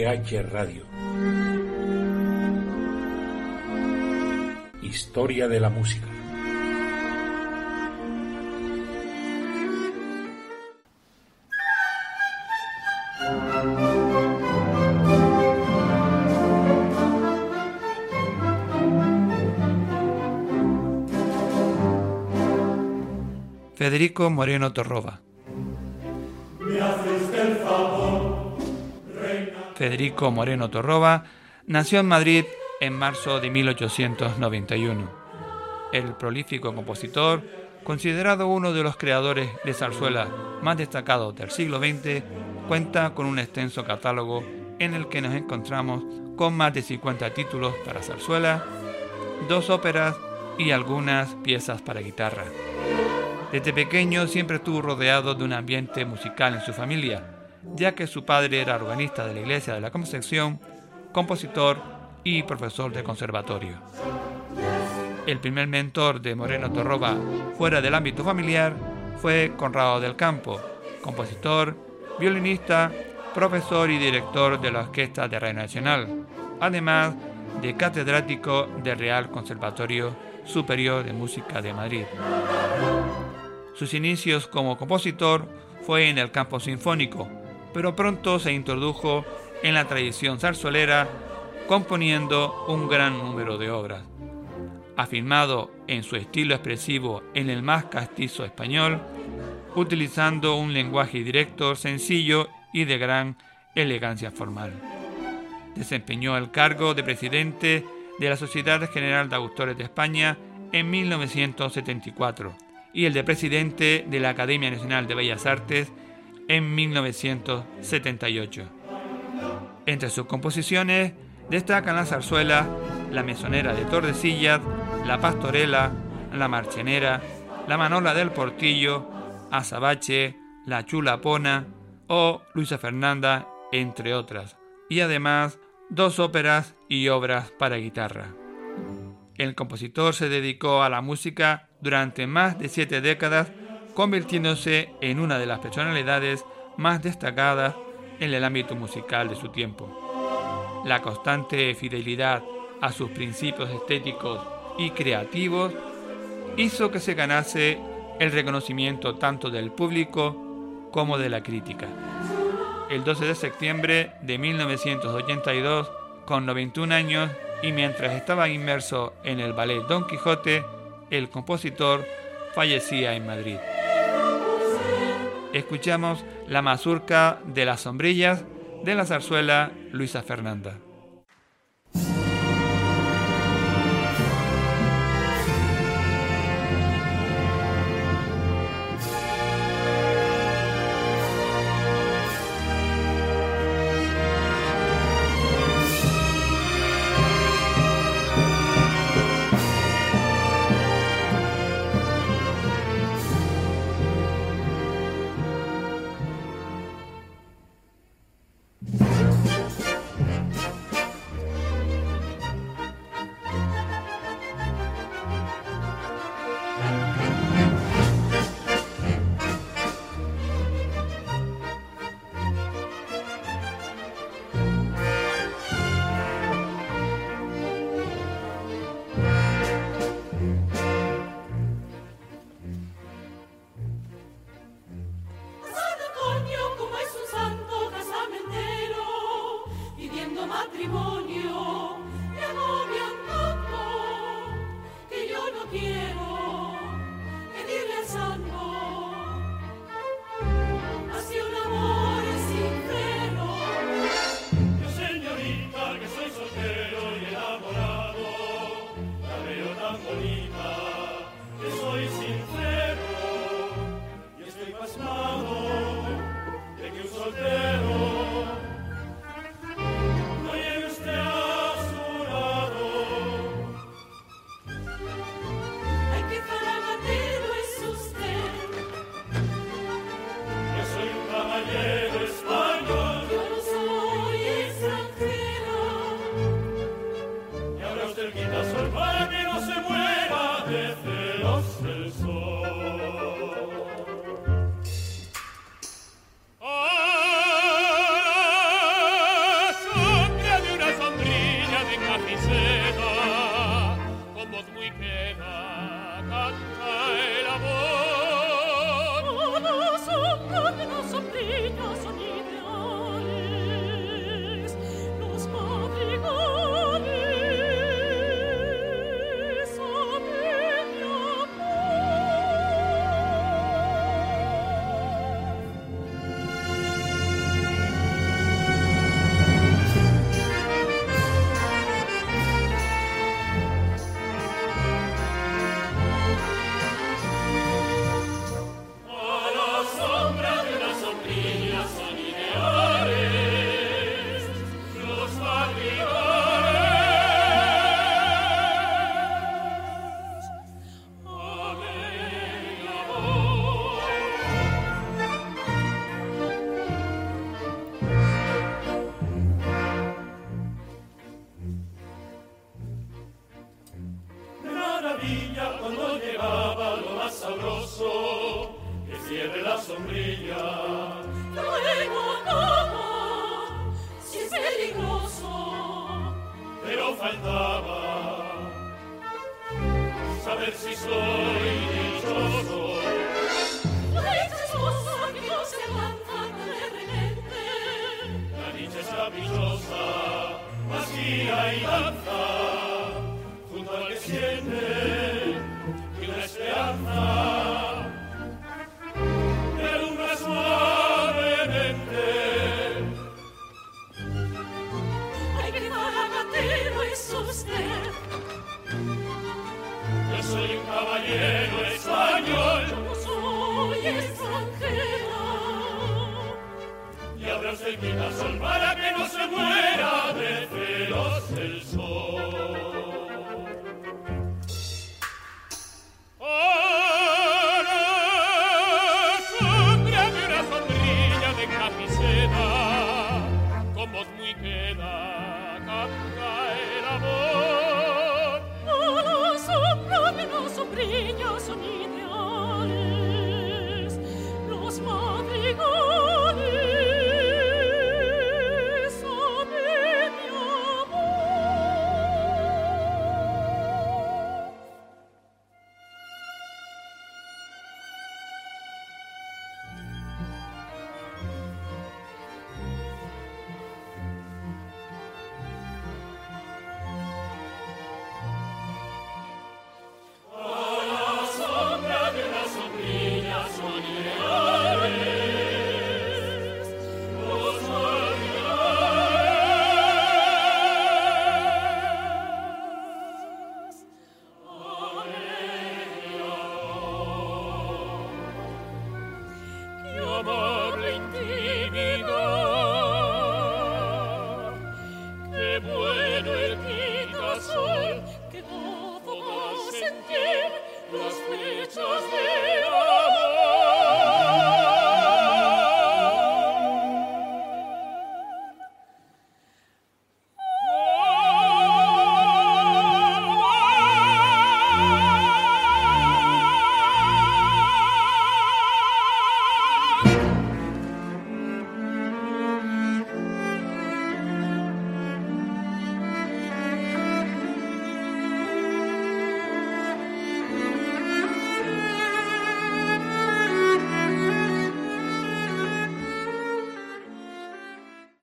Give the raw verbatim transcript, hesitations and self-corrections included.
R H Radio. Historia de la música. Federico Moreno Torroba. Federico Moreno Torroba nació en Madrid en marzo de mil ochocientos noventa y uno. El prolífico compositor, considerado uno de los creadores de zarzuela más destacados del siglo veinte, cuenta con un extenso catálogo en el que nos encontramos con más de cincuenta títulos para zarzuela, dos óperas y algunas piezas para guitarra. Desde pequeño siempre estuvo rodeado de un ambiente musical en su familia, ya que su padre era organista de la Iglesia de la Concepción, compositor y profesor de conservatorio. El primer mentor de Moreno Torroba fuera del ámbito familiar fue Conrado del Campo, compositor, violinista, profesor y director de la Orquesta de Radio Nacional, además de catedrático del Real Conservatorio Superior de Música de Madrid. Sus inicios como compositor fue en el campo sinfónico, pero pronto se introdujo en la tradición zarzuelera, componiendo un gran número de obras. Afirmado en su estilo expresivo en el más castizo español, utilizando un lenguaje directo, sencillo y de gran elegancia formal. Desempeñó el cargo de presidente de la Sociedad General de Autores de España en mil novecientos setenta y cuatro y el de presidente de la Academia Nacional de Bellas Artes en mil novecientos setenta y ocho. Entre sus composiciones destacan la zarzuela, la mesonera de Tordesillas, la pastorela, la marchenera, la manola del Portillo, Azabache, la chulapona o Luisa Fernanda, entre otras, y además dos óperas y obras para guitarra. El compositor se dedicó a la música durante más de siete décadas, convirtiéndose en una de las personalidades más destacadas en el ámbito musical de su tiempo. La constante fidelidad a sus principios estéticos y creativos hizo que se ganase el reconocimiento tanto del público como de la crítica. El doce de septiembre de mil novecientos ochenta y dos, con noventa y un años, y mientras estaba inmerso en el ballet Don Quijote, el compositor fallecía en Madrid. Escuchamos la mazurca de las sombrillas de la zarzuela Luisa Fernanda. Ah cierre la sombrilla. Luego no, si es peligroso. Pero faltaba saber si soy dichoso. Dichoso que no se aguanta alegremente. La dicha es caprichosa, vacía y danza, junto al que siente y una esperanza que alumbra suavemente. Ay, que bagatero es usted. Yo soy un caballero español, No soy extranjera. y abre usted el quitasol para que no se muera de celos el sol. ¡A la sombra de una sombrilla de camiseta, con voz muy queda canta el amor! A la sombra de las sombrillas son ideales los madrigales de mi amor. La sombra de una sombrilla son ideales los madrigales. ¡Qué amable intimidad! ¡Qué bueno el quitasol! Que gozo va a sentir los pechos de